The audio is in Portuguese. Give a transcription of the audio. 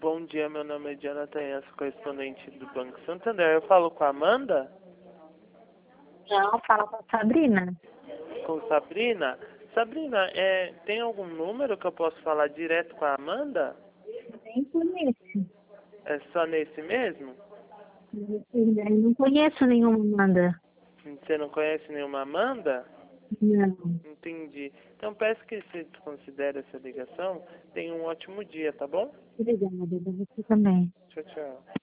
Bom dia, meu nome é Jonathan, sou correspondente do Banco Santander. Eu falo com a Amanda? Não, fala com a Sabrina. Com Sabrina? Sabrina, tem algum número que eu posso falar direto com a Amanda? Nem conheço. É só nesse mesmo? Eu não conheço nenhuma Amanda. Você não conhece nenhuma Amanda? Não. Entendi. Então peço que você considere essa ligação. Tenha um ótimo dia, tá bom? Obrigada, você também. Tchau, tchau.